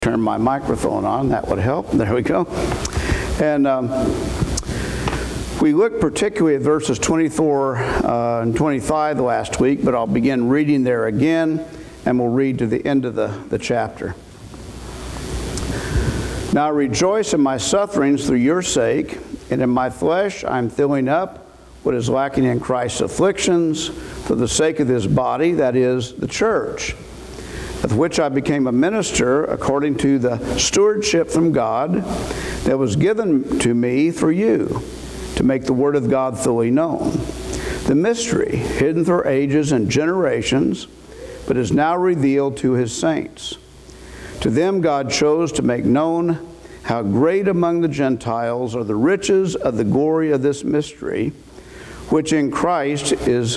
Turn my microphone on, that would help. There we go. And we looked particularly at verses 24 and 25 last week, but I'll begin reading there again, and we'll read to the end of the chapter. Now I rejoice in my sufferings through your sake, and in my flesh I am filling up what is lacking in Christ's afflictions for the sake of his body, that is, the church, of which I became a minister according to the stewardship from God that was given to me through you, to make the word of God fully known. The mystery, hidden for ages and generations, but is now revealed to his saints. To them God chose to make known how great among the Gentiles are the riches of the glory of this mystery, which is Christ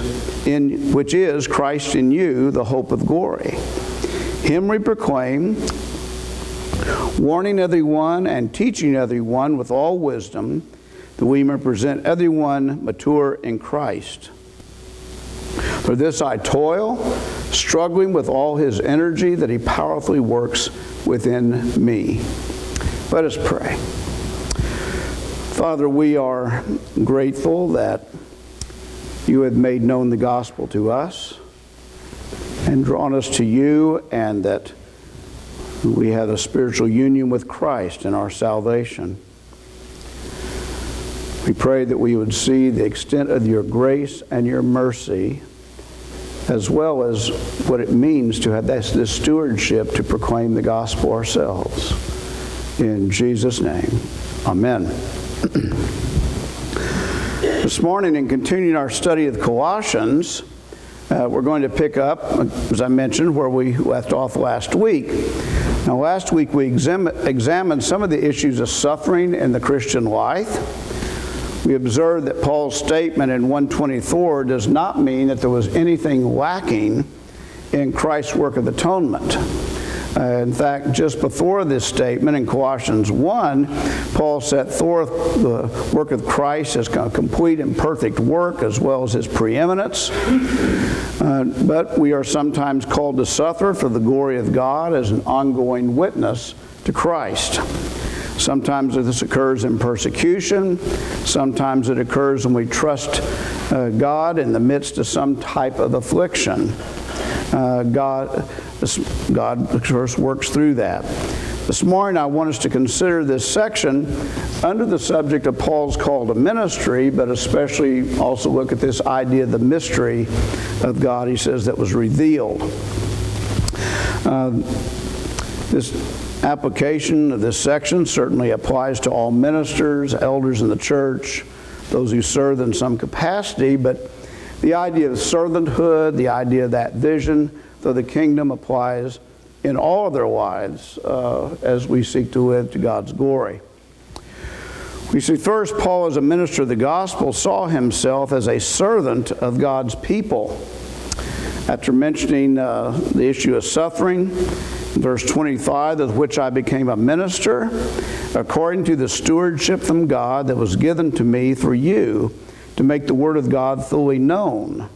in you, the hope of glory. Him we proclaim, warning everyone and teaching everyone with all wisdom, that we may present everyone mature in Christ. For this I toil, struggling with all his energy that he powerfully works within me. Let us pray. Father, we are grateful that you have made known the gospel to us and drawn us to you, and that we have a spiritual union with Christ in our salvation. We pray that we would see the extent of your grace and your mercy, as well as what it means to have this stewardship to proclaim the gospel ourselves. In Jesus' name, amen. This morning, in continuing our study of Colossians, we're going to pick up, as I mentioned, where we left off last week. Now, last week we examined some of the issues of suffering in the Christian life. We observed that Paul's statement in 1:24 does not mean that there was anything lacking in Christ's work of atonement. In fact, just before this statement in Colossians 1, Paul set forth the work of Christ as a complete and perfect work, as well as his preeminence. But we are sometimes called to suffer for the glory of God as an ongoing witness to Christ. Sometimes this occurs in persecution. Sometimes it occurs when we trust God in the midst of some type of affliction. God, of course, works through that. This morning, I want us to consider this section under the subject of Paul's call to ministry, but especially also look at this idea of the mystery of God, he says, that was revealed. This application of this section certainly applies to all ministers, elders in the church, those who serve in some capacity, but the idea of servanthood, the idea of that vision for the kingdom applies in all of their lives as we seek to live to God's glory. We see first, Paul, as a minister of the gospel, saw himself as a servant of God's people. After mentioning the issue of suffering, in verse 25, of which I became a minister, according to the stewardship from God that was given to me through you, to make the word of God fully known.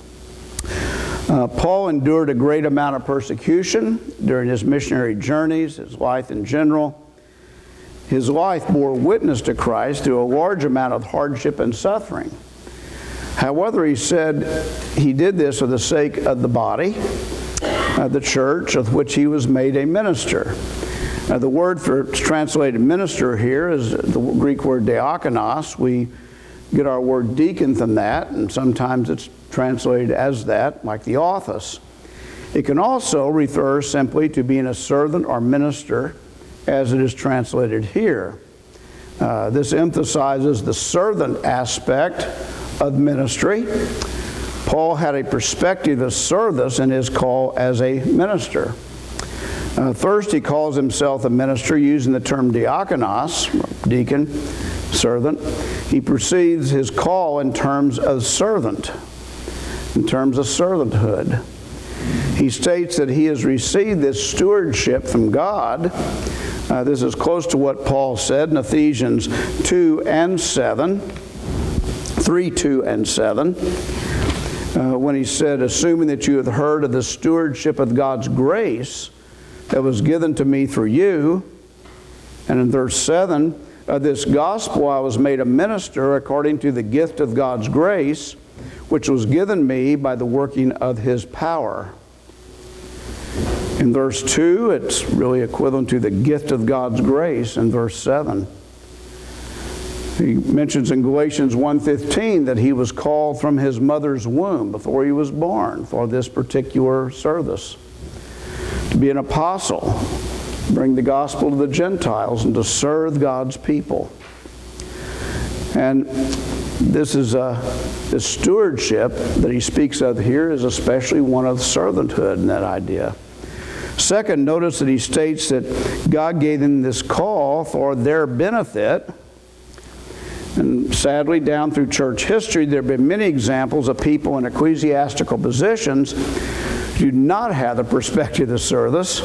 Paul endured a great amount of persecution during his missionary journeys, his life in general. His life bore witness to Christ through a large amount of hardship and suffering. However, he said he did this for the sake of the body, the church, of which he was made a minister. The word for translated minister here is the Greek word diakonos. We get our word deacon from that, and sometimes it's translated as that, like the office. It can also refer simply to being a servant or minister, as it is translated here. This emphasizes the servant aspect of ministry. Paul had a perspective of service in his call as a minister. First, he calls himself a minister using the term diakonos, deacon, servant. He perceives his call in terms of servant, in terms of servanthood. He states that he has received this stewardship from God. This is close to what Paul said in Ephesians 2 and 7, 3, 2 and 7. when he said, assuming that you have heard of the stewardship of God's grace, that was given to me through you. And in verse 7, of this gospel I was made a minister according to the gift of God's grace, which was given me by the working of His power. In verse 2, it's really equivalent to the gift of God's grace in verse 7. He mentions in Galatians 1:15 that he was called from his mother's womb before he was born for this particular service. To be an apostle, bring the gospel to the Gentiles, and to serve God's people. And this stewardship that he speaks of here is especially one of servanthood in that idea. Second, notice that he states that God gave them this call for their benefit. And sadly, down through church history, there have been many examples of people in ecclesiastical positions who do not have the perspective of service.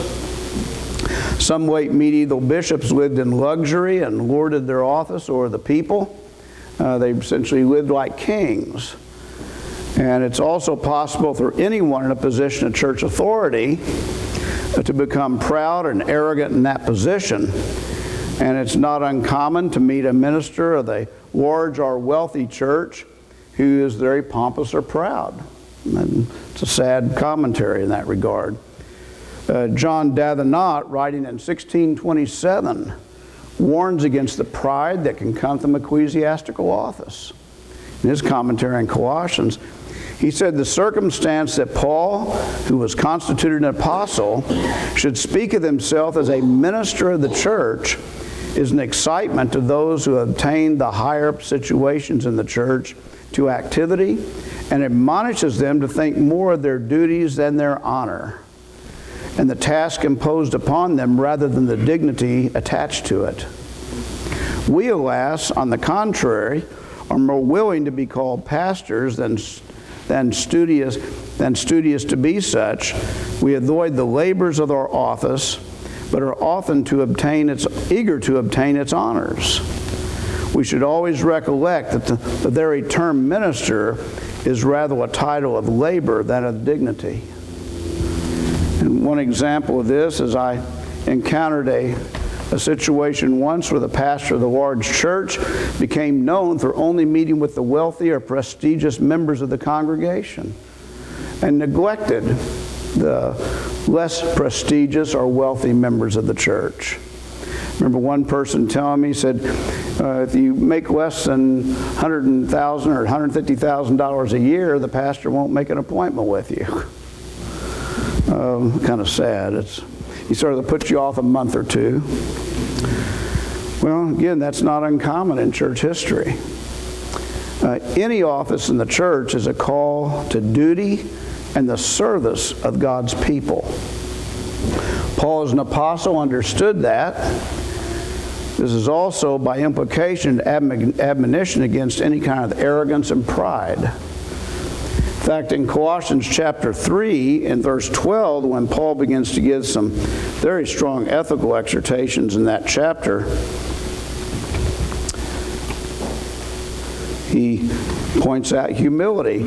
Some late medieval bishops lived in luxury and lorded their office over the people. They essentially lived like kings. And it's also possible for anyone in a position of church authority to become proud and arrogant in that position. And it's not uncommon to meet a minister of a large or wealthy church who is very pompous or proud. And it's a sad commentary in that regard. John Davenant, writing in 1627, warns against the pride that can come from ecclesiastical office. In his commentary on Colossians, he said the circumstance that Paul, who was constituted an apostle, should speak of himself as a minister of the church is an excitement to those who have obtained the higher situations in the church to activity, and admonishes them to think more of their duties than their honor, and the task imposed upon them rather than the dignity attached to it. We, alas, on the contrary, are more willing to be called pastors than studious to be such. We avoid the labors of our office, but are often eager to obtain its honors. We should always recollect that the very term minister is rather a title of labor than of dignity. And one example of this is I encountered a situation once where the pastor of the large church became known for only meeting with the wealthy or prestigious members of the congregation and neglected the less prestigious or wealthy members of the church. I remember one person telling me, he said, if you make less than $100,000 or $150,000 a year, the pastor won't make an appointment with you. Kind of sad. He sort of puts you off a month or two. Well, again, that's not uncommon in church history. Any office in the church is a call to duty and the service of God's people. Paul, as an apostle, understood that. This is also, by implication, admonition against any kind of arrogance and pride. In fact, in Colossians chapter 3, in verse 12, when Paul begins to give some very strong ethical exhortations in that chapter, he points out humility.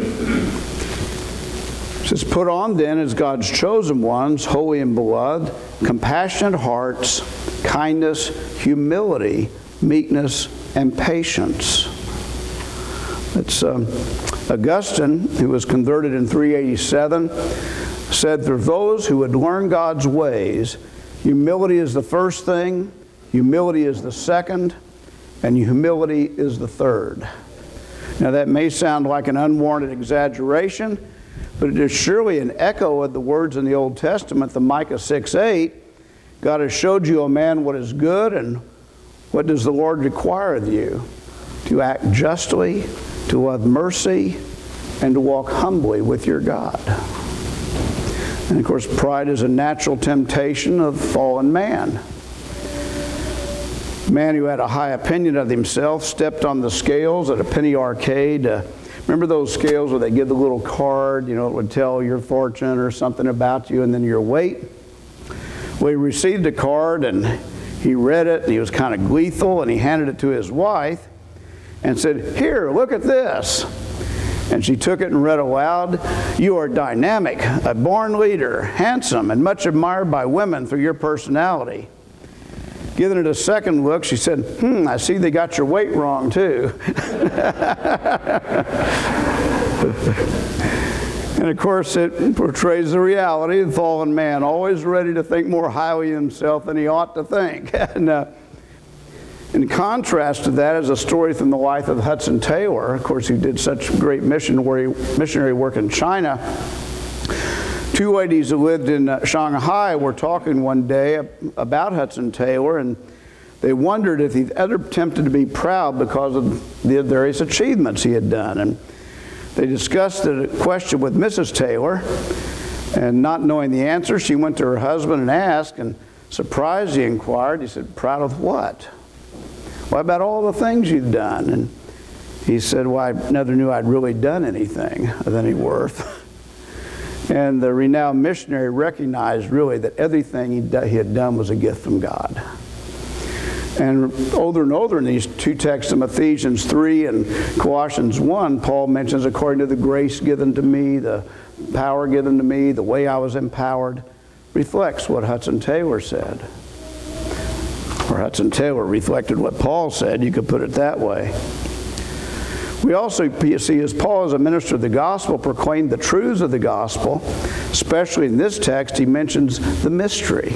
It says, put on then as God's chosen ones, holy and beloved, compassionate hearts, kindness, humility, meekness, and patience. It's Augustine, who was converted in 387, said, for those who would learn God's ways, humility is the first thing, humility is the second, and humility is the third. Now that may sound like an unwarranted exaggeration, but it is surely an echo of the words in the Old Testament, the Micah 6:8. God has showed you, O man, what is good, and what does the Lord require of you? To act justly, to love mercy, and to walk humbly with your God. And of course, pride is a natural temptation of fallen man. A man who had a high opinion of himself stepped on the scales at a penny arcade. Remember those scales where they give the little card, it would tell your fortune or something about you and then your weight? Well, he received a card and he read it and he was kind of gleeful and he handed it to his wife and said, here, look at this. And she took it and read aloud, "You are dynamic, a born leader, handsome, and much admired by women through your personality." Giving it a second look, she said, "I see they got your weight wrong, too." And of course, it portrays the reality of the fallen man, always ready to think more highly of himself than he ought to think. And in contrast to that is a story from the life of Hudson Taylor, of course, who did such great missionary work in China. Two ladies who lived in Shanghai were talking one day about Hudson Taylor, and they wondered if he'd ever attempted to be proud because of the various achievements he had done. And they discussed the question with Mrs. Taylor, and not knowing the answer, she went to her husband and asked, and surprised, he inquired. He said, "Proud of what?" "What about all the things you've done?" And he said, "Well, I never knew I'd really done anything of any worth." And the renowned missionary recognized really that everything he had done was a gift from God. And older in these two texts of Ephesians 3 and Colossians 1, Paul mentions, according to the grace given to me, the power given to me, the way I was empowered, reflects what Hudson Taylor said. Or Hudson Taylor reflected what Paul said, you could put it that way. We also see as Paul, as a minister of the gospel, proclaimed the truths of the gospel. Especially in this text, he mentions the mystery.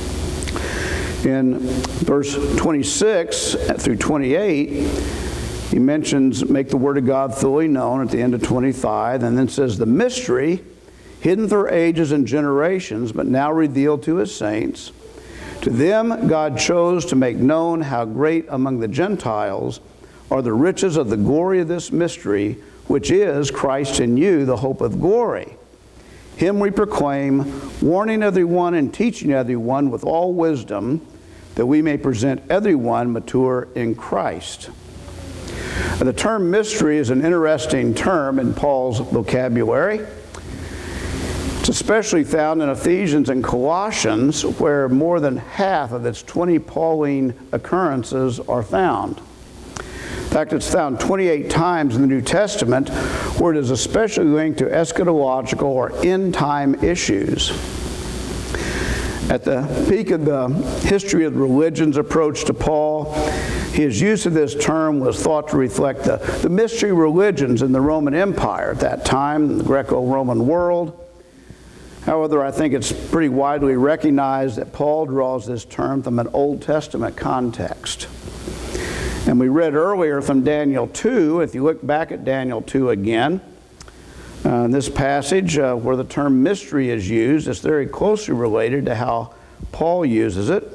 In verse 26 through 28, he mentions, make the word of God fully known at the end of 25, and then says, the mystery, hidden through ages and generations, but now revealed to his saints. To them God chose to make known how great among the Gentiles are the riches of the glory of this mystery, which is Christ in you, the hope of glory. Him we proclaim, warning everyone and teaching everyone with all wisdom, that we may present everyone mature in Christ. The term mystery is an interesting term in Paul's vocabulary. It's especially found in Ephesians and Colossians, where more than half of its 20 Pauline occurrences are found. In fact, it's found 28 times in the New Testament, where it is especially linked to eschatological or end-time issues. At the peak of the history of religion's approach to Paul, his use of this term was thought to reflect the mystery religions in the Roman Empire at that time, the Greco-Roman world. However, I think it's pretty widely recognized that Paul draws this term from an Old Testament context. And we read earlier from Daniel 2, if you look back at Daniel 2 again, this passage where the term mystery is used, it's very closely related to how Paul uses it.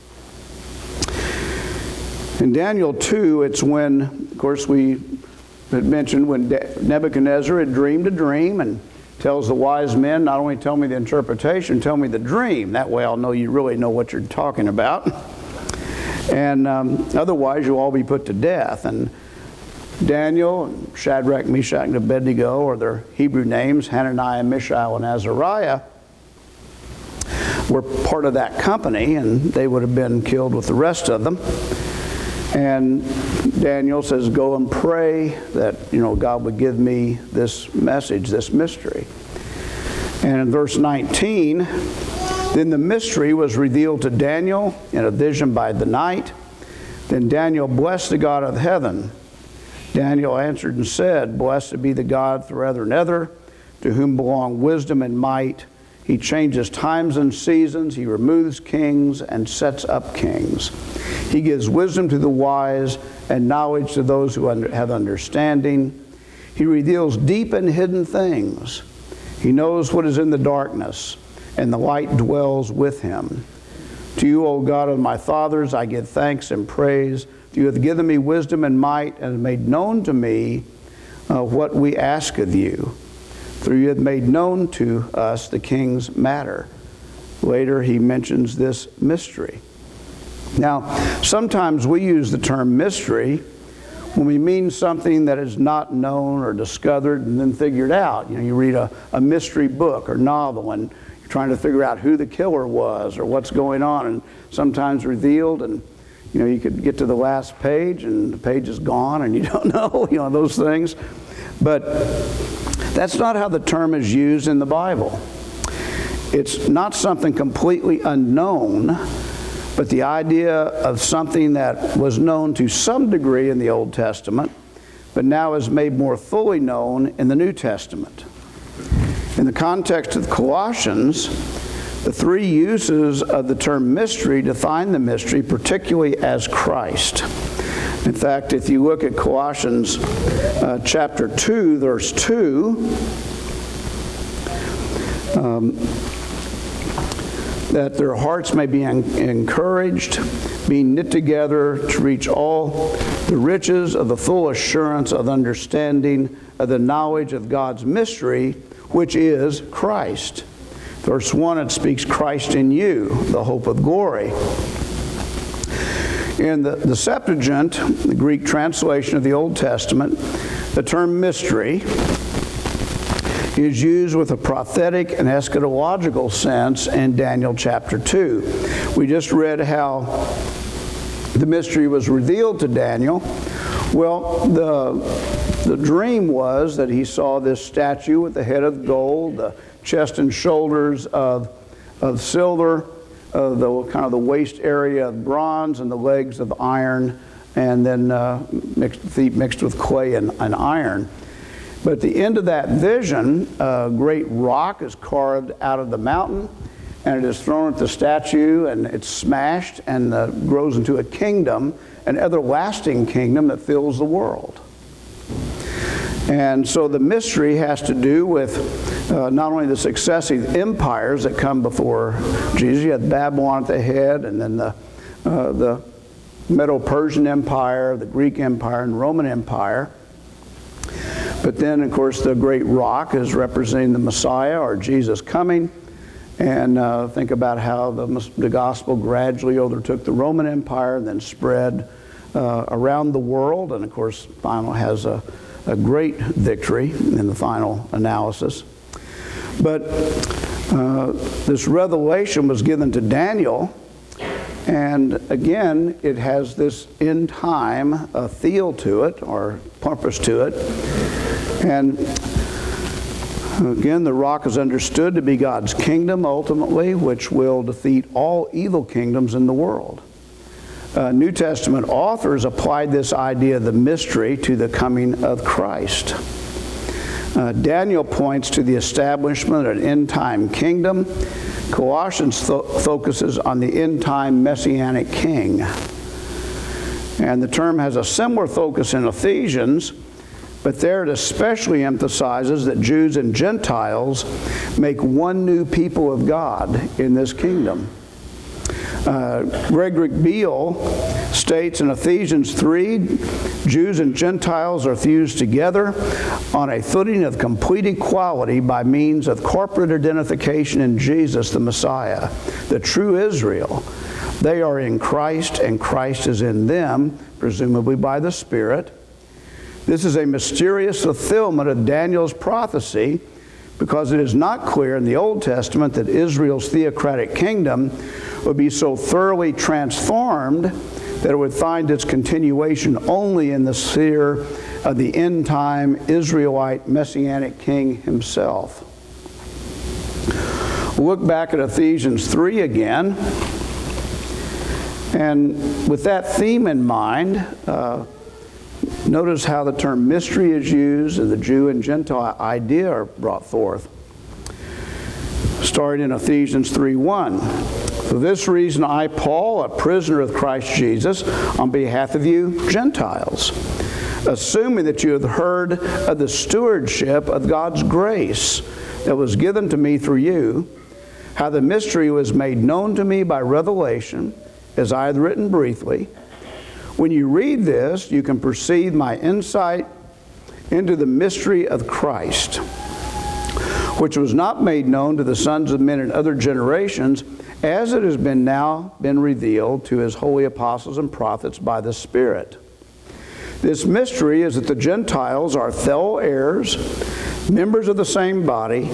In Daniel 2, it's when, of course, we had mentioned when Nebuchadnezzar had dreamed a dream and tells the wise men, not only tell me the interpretation, tell me the dream. That way I'll know you really know what you're talking about. And otherwise you'll all be put to death. And Daniel, and Shadrach, Meshach, and Abednego, or their Hebrew names, Hananiah, Mishael, and Azariah, were part of that company, and they would have been killed with the rest of them. And Daniel says, go and pray that, God would give me this message, this mystery. And in verse 19, then the mystery was revealed to Daniel in a vision by the night. Then Daniel blessed the God of heaven. Daniel answered and said, blessed be the God forever and ever, to whom belong wisdom and might. He changes times and seasons. He removes kings and sets up kings. He gives wisdom to the wise and knowledge to those who have understanding. He reveals deep and hidden things. He knows what is in the darkness, and the light dwells with him. To you, O God of my fathers, I give thanks and praise. You have given me wisdom and might, and have made known to me what we ask of you. For you have made known to us the king's matter. Later he mentions this mystery. Now, sometimes we use the term mystery when we mean something that is not known or discovered and then figured out. You read a mystery book or novel and you're trying to figure out who the killer was or what's going on, and sometimes revealed, and you could get to the last page and the page is gone and you don't know, those things. But that's not how the term is used in the Bible. It's not something completely unknown, but the idea of something that was known to some degree in the Old Testament, but now is made more fully known in the New Testament. In the context of Colossians, the three uses of the term mystery define the mystery, particularly as Christ. In fact, if you look at Colossians chapter 2, verse 2, that their hearts may be encouraged, being knit together to reach all the riches of the full assurance of understanding of the knowledge of God's mystery, which is Christ. Verse 1, it speaks Christ in you, the hope of glory. In the Septuagint, the Greek translation of the Old Testament, the term mystery is used with a prophetic and eschatological sense in Daniel chapter 2. We just read how the mystery was revealed to Daniel. Well, the dream was that he saw this statue with the head of gold, the chest and shoulders of silver, the kind of the waist area of bronze, and the legs of iron, and then feet mixed with clay and iron. But at the end of that vision, a great rock is carved out of the mountain, and it is thrown at the statue, and it's smashed and grows into a kingdom, an everlasting kingdom that fills the world. And so the mystery has to do with not only the successive empires that come before Jesus. You had Babylon at the head, and then the Medo-Persian Empire, the Greek Empire, and Roman Empire. But then, of course, the great rock is representing the Messiah, or Jesus coming. And think about how the gospel gradually overtook the Roman Empire and then spread around the world. And, of course, finally has a great victory in the final analysis. But this revelation was given to Daniel, and again, it has this end time feel to it, or purpose to it. And again, the rock is understood to be God's kingdom ultimately, which will defeat all evil kingdoms in the world. New Testament authors applied this idea of the mystery to the coming of Christ. Daniel points to the establishment of an end-time kingdom. Colossians focuses on the end-time messianic king. And the term has a similar focus in Ephesians, but there it especially emphasizes that Jews and Gentiles make one new people of God in this kingdom. Gregory Beale states in Ephesians 3, Jews and Gentiles are fused together on a footing of complete equality by means of corporate identification in Jesus the Messiah, the true Israel. They are in Christ, and Christ is in them, presumably by the Spirit. This is a mysterious fulfillment of Daniel's prophecy, because it is not clear in the Old Testament that Israel's theocratic kingdom would be so thoroughly transformed that it would find its continuation only in the sphere of the end-time Israelite Messianic king himself. We'll look back at Ephesians 3 again, and with that theme in mind, notice how the term mystery is used and the Jew and Gentile idea are brought forth. Starting in Ephesians 3:1. For this reason I, Paul, a prisoner of Christ Jesus, on behalf of you Gentiles, assuming that you have heard of the stewardship of God's grace that was given to me through you, how the mystery was made known to me by revelation, as I have written briefly. When you read this, you can perceive my insight into the mystery of Christ, which was not made known to the sons of men in other generations, as it has now been revealed to his holy apostles and prophets by the Spirit. This mystery is that the Gentiles are fellow heirs, members of the same body,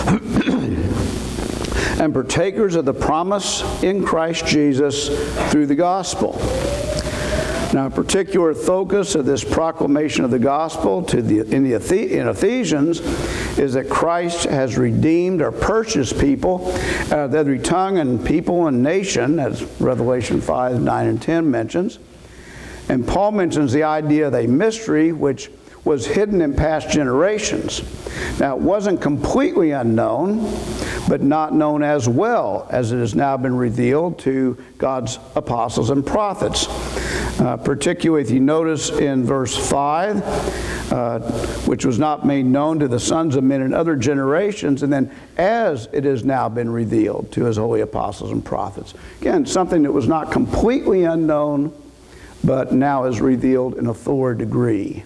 and partakers of the promise in Christ Jesus through the gospel. Now, a particular focus of this proclamation of the gospel in Ephesians is that Christ has redeemed or purchased people out of every tongue and people and nation, as Revelation 5, 9, and 10 mentions. And Paul mentions the idea of a mystery which was hidden in past generations. Now, it wasn't completely unknown, but not known as well as it has now been revealed to God's apostles and prophets. Particularly if you notice in verse 5, which was not made known to the sons of men in other generations, and then as it has now been revealed to his holy apostles and prophets. Again, something that was not completely unknown, but now is revealed in a fuller degree.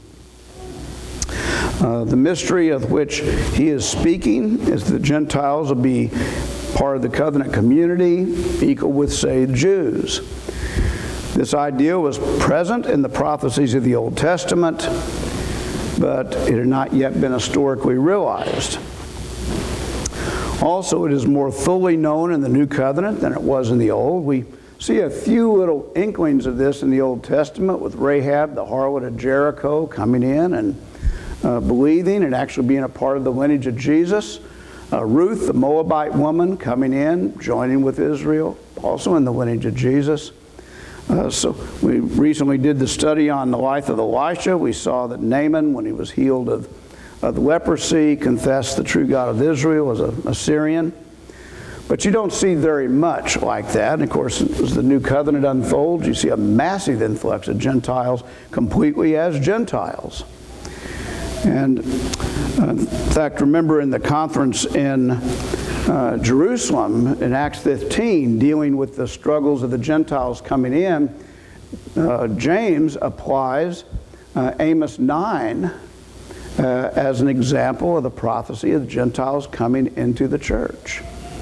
The mystery of which he is speaking is that Gentiles will be part of the covenant community, equal with, say, the Jews. This idea was present in the prophecies of the Old Testament, but it had not yet been historically realized. Also, it is more fully known in the New Covenant than it was in the Old. We see a few little inklings of this in the Old Testament with Rahab, the harlot of Jericho, coming in and believing and actually being a part of the lineage of Jesus. Ruth, the Moabite woman, coming in, joining with Israel, also in the lineage of Jesus. So we recently did the study on the life of Elisha. We saw that Naaman, when he was healed of leprosy, confessed the true God of Israel as a Syrian. But you don't see very much like that. And of course, as the New Covenant unfolds, you see a massive influx of Gentiles completely as Gentiles. And in fact, remember in the conference in Jerusalem in Acts 15, dealing with the struggles of the Gentiles coming in, James applies Amos 9 as an example of the prophecy of the Gentiles coming into the church.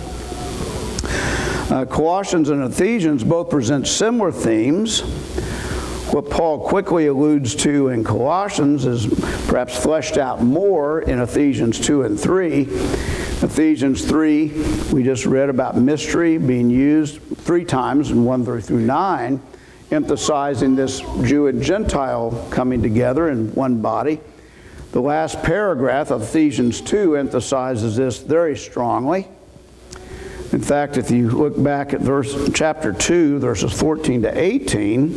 Colossians and Ephesians both present similar themes. What Paul quickly alludes to in Colossians is perhaps fleshed out more in Ephesians 2 and 3. Ephesians 3, we just read about mystery being used 3 times in 1 through 9, emphasizing this Jew and Gentile coming together in one body. The last paragraph of Ephesians 2 emphasizes this very strongly. In fact, if you look back at chapter 2, verses 14 to 18,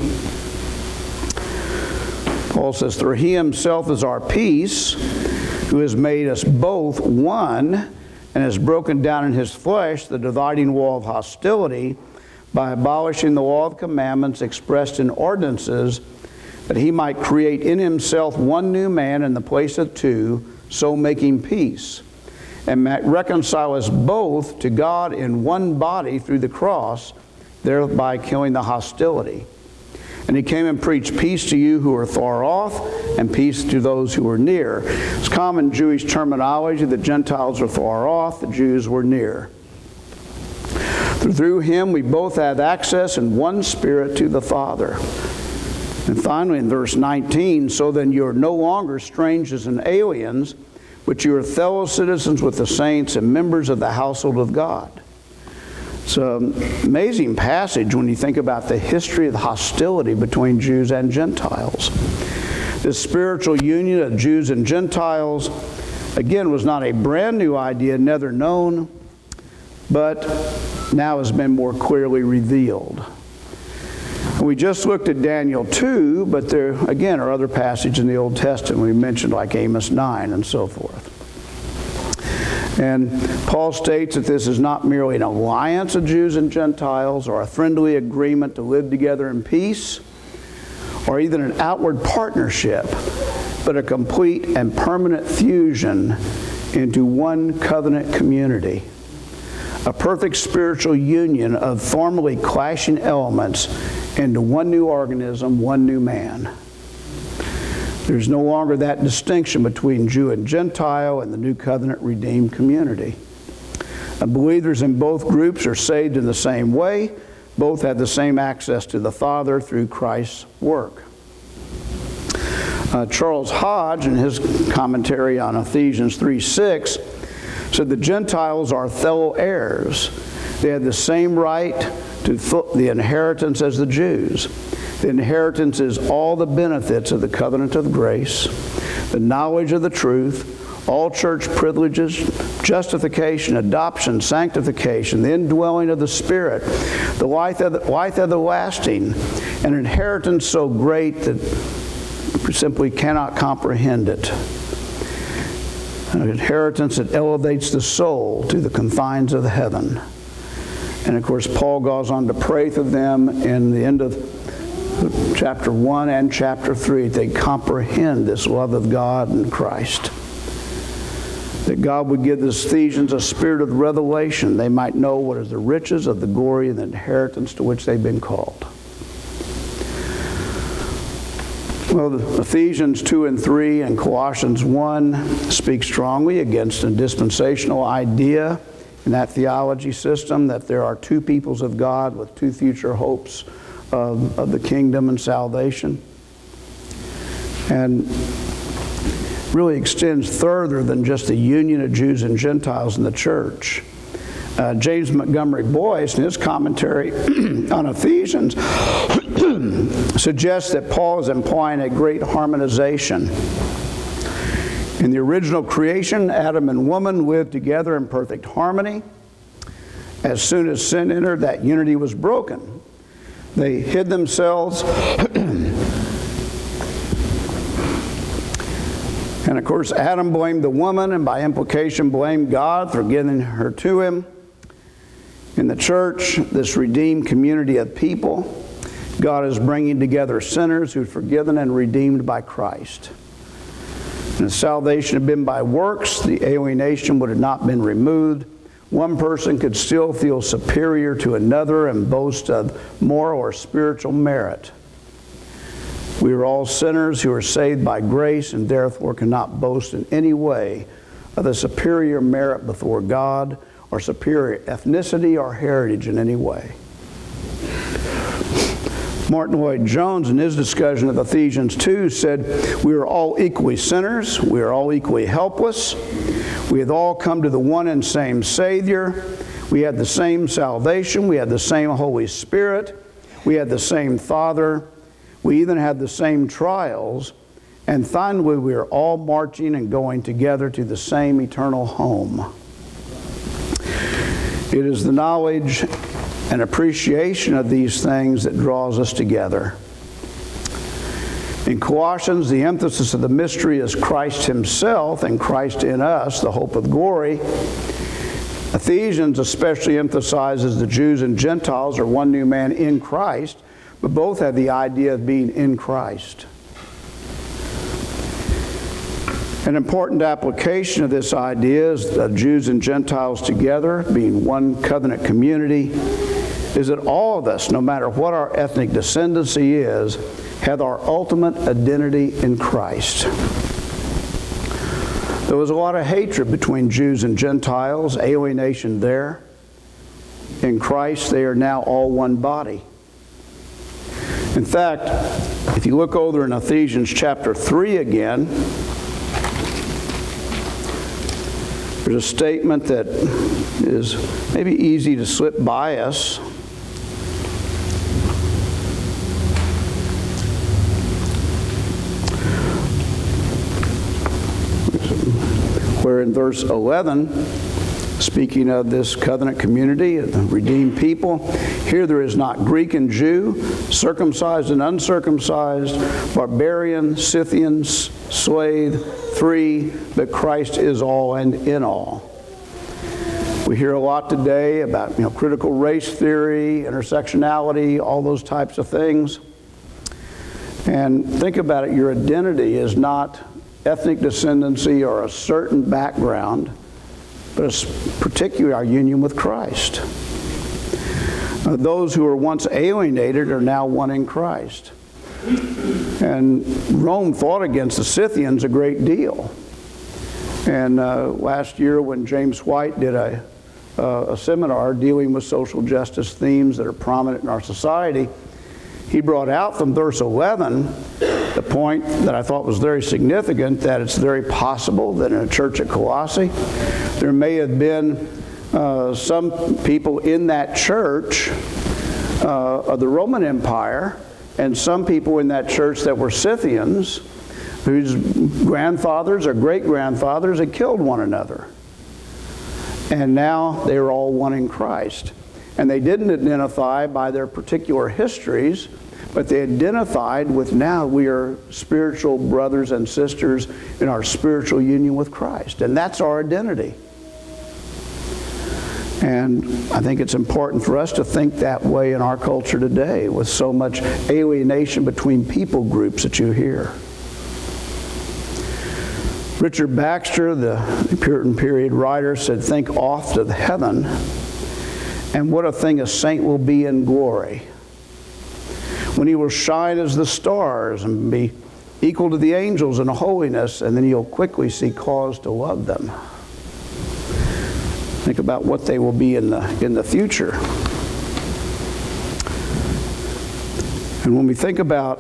Paul says, "For he himself is our peace, who has made us both one, and has broken down in his flesh the dividing wall of hostility by abolishing the law of commandments expressed in ordinances, that he might create in himself one new man in the place of two, so making peace, and might reconcile us both to God in one body through the cross, thereby killing the hostility. And he came and preached peace to you who are far off, and peace to those who are near." It's common Jewish terminology. The Gentiles are far off, the Jews were near. Through him we both have access in one Spirit to the Father. And finally in verse 19, "So then you are no longer strangers and aliens, but you are fellow citizens with the saints and members of the household of God." It's an amazing passage when you think about the history of the hostility between Jews and Gentiles. This spiritual union of Jews and Gentiles, again, was not a brand new idea, never known, but now has been more clearly revealed. We just looked at Daniel 2, but there, again, are other passages in the Old Testament we mentioned, like Amos 9 and so forth. And Paul states that this is not merely an alliance of Jews and Gentiles or a friendly agreement to live together in peace or even an outward partnership, but a complete and permanent fusion into one covenant community. A perfect spiritual union of formerly clashing elements into one new organism, one new man. There's no longer that distinction between Jew and Gentile in the new covenant redeemed community. Believers in both groups are saved in the same way. Both have the same access to the Father through Christ's work. Charles Hodge, in his commentary on Ephesians 3:6, said the Gentiles are fellow heirs. They had the same right to the inheritance as the Jews. The inheritance is all the benefits of the covenant of grace, the knowledge of the truth, all church privileges, justification, adoption, sanctification, the indwelling of the Spirit, the life everlasting, an inheritance so great that we simply cannot comprehend it. An inheritance that elevates the soul to the confines of heaven. And of course, Paul goes on to pray to them in the end of chapter 1 and chapter 3. They comprehend this love of God in Christ. That God would give the Ephesians a spirit of revelation. They might know what is the riches of the glory and the inheritance to which they've been called. Well, Ephesians 2 and 3 and Colossians 1 speak strongly against a dispensational idea in that theology system that there are two peoples of God with two future hopes of the kingdom and salvation. And really extends further than just the union of Jews and Gentiles in the church. James Montgomery Boyce, in his commentary on Ephesians, suggests that Paul is implying a great harmonization. In the original creation, Adam and woman lived together in perfect harmony. As soon as sin entered, that unity was broken. They hid themselves. And of course, Adam blamed the woman and by implication blamed God for giving her to him. In the church, this redeemed community of people, God is bringing together sinners who are forgiven and redeemed by Christ. And if salvation had been by works, the alienation would have not been removed. One person could still feel superior to another and boast of moral or spiritual merit. We are all sinners who are saved by grace and therefore cannot boast in any way of a superior merit before God or superior ethnicity or heritage in any way. Martin Lloyd-Jones, in his discussion of Ephesians 2, said, "We are all equally sinners. We are all equally helpless. We have all come to the one and same Savior. We had the same salvation. We had the same Holy Spirit. We had the same Father. We even had the same trials. And finally, we are all marching and going together to the same eternal home." It is the knowledge and appreciation of these things that draws us together. In Colossians, the emphasis of the mystery is Christ Himself and Christ in us, the hope of glory. Ephesians especially emphasizes the Jews and Gentiles are one new man in Christ, but both have the idea of being in Christ. An important application of this idea is that Jews and Gentiles together, being one covenant community, is that all of us, no matter what our ethnic descendancy is, have our ultimate identity in Christ. There was a lot of hatred between Jews and Gentiles, alienation there. In Christ, they are now all one body. In fact, if you look over in Ephesians chapter 3 again, there's a statement that is maybe easy to slip by us. Where in verse 11, speaking of this covenant community, the redeemed people, here there is not Greek and Jew, circumcised and uncircumcised, barbarian, Scythian, slave, free, but Christ is all and in all. We hear a lot today about critical race theory, intersectionality, all those types of things. And think about it, your identity is not ethnic descendancy or a certain background, but particularly our union with Christ. Those who were once alienated are now one in Christ. And Rome fought against the Scythians a great deal. And last year when James White did a seminar dealing with social justice themes that are prominent in our society, he brought out from verse 11 the point that I thought was very significant, that it's very possible that in a church at Colossae there may have been some people in that church of the Roman Empire and some people in that church that were Scythians, whose grandfathers or great-grandfathers had killed one another. And now they were all one in Christ. And they didn't identify by their particular histories, but they identified with, now we are spiritual brothers and sisters in our spiritual union with Christ. And that's our identity. And I think it's important for us to think that way in our culture today, with so much alienation between people groups that you hear. Richard Baxter, the Puritan period writer, said, "Think oft of heaven, and what a thing a saint will be in glory, when he will shine as the stars and be equal to the angels in holiness, and then you'll quickly see cause to love them." Think about what they will be in the future. And when we think about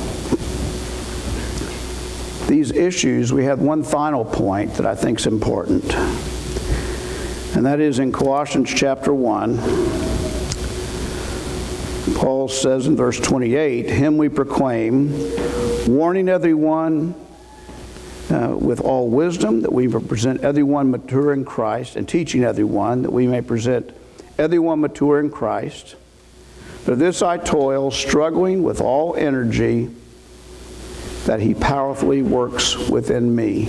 these issues, we have one final point that I think is important. And that is in Colossians chapter 1. Paul says in verse 28, "Him we proclaim, warning everyone with all wisdom, that we may present everyone mature in Christ, and teaching everyone, that we may present everyone mature in Christ. For this I toil, struggling with all energy, that he powerfully works within me."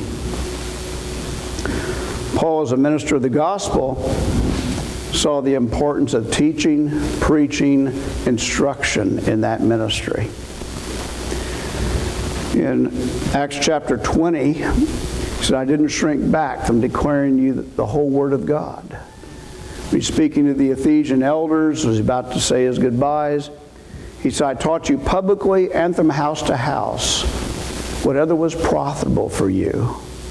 Paul, as a minister of the gospel, saw the importance of teaching, preaching, instruction in that ministry. In Acts chapter 20, he said, "I didn't shrink back from declaring you the whole word of God." He's speaking to the Ephesian elders, was about to say his goodbyes. He said, "I taught you publicly and from house to house, whatever was profitable for you."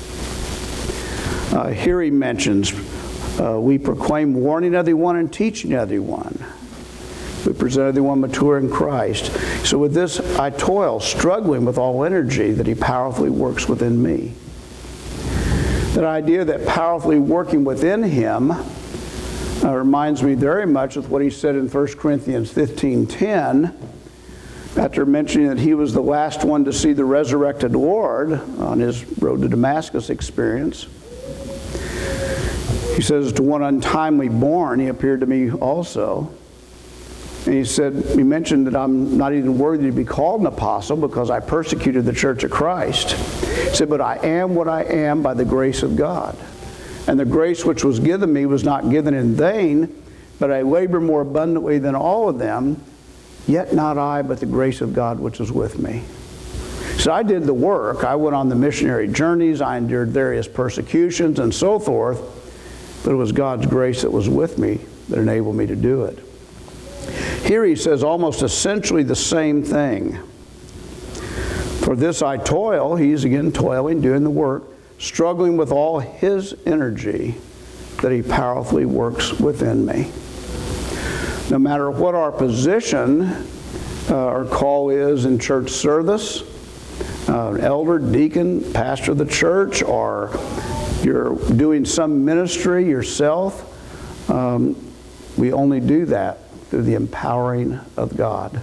Here he mentions, we proclaim, warning everyone and teaching everyone. We present everyone mature in Christ. So with this I toil, struggling with all energy, that he powerfully works within me. That idea that powerfully working within him reminds me very much of what he said in 1 Corinthians 15:10, after mentioning that he was the last one to see the resurrected Lord on his road to Damascus experience. He says, "To one untimely born, he appeared to me also." And he said, he mentioned that I'm not even worthy to be called an apostle because I persecuted the church of Christ. He said, "But I am what I am by the grace of God. And the grace which was given me was not given in vain, but I labor more abundantly than all of them. Yet not I, but the grace of God which is with me." So I did the work. I went on the missionary journeys. I endured various persecutions and so forth. But it was God's grace that was with me that enabled me to do it. Here he says almost essentially the same thing. "For this I toil," he's again toiling, doing the work, "struggling with all his energy, that he powerfully works within me." No matter what our position or call is in church service, elder, deacon, pastor of the church, or you're doing some ministry yourself, we only do that through the empowering of God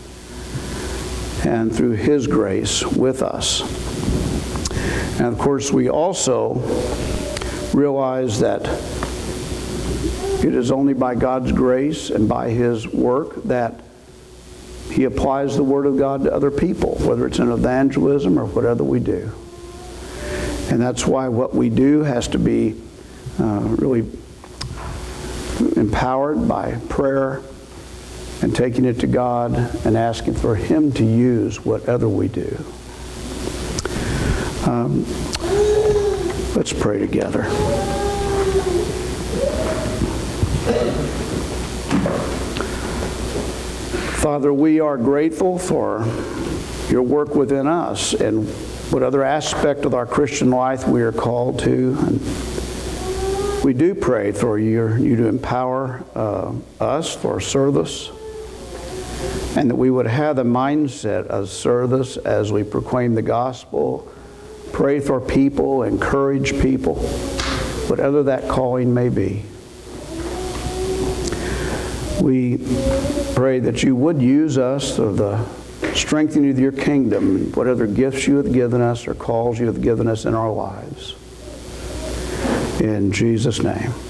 and through his grace with us. And of course, we also realize that it is only by God's grace and by his work that he applies the word of God to other people, whether it's in evangelism or whatever we do. And that's why what we do has to be really empowered by prayer and taking it to God and asking for him to use whatever we do. Let's pray together. Father, we are grateful for your work within us and what other aspect of our Christian life we are called to. And we do pray for you to empower us for service, and that we would have the mindset of service as we proclaim the gospel, pray for people, encourage people, whatever that calling may be. We pray that you would use us, or the Strengthen you with your kingdom and what other gifts you have given us or calls you have given us in our lives. In Jesus' name.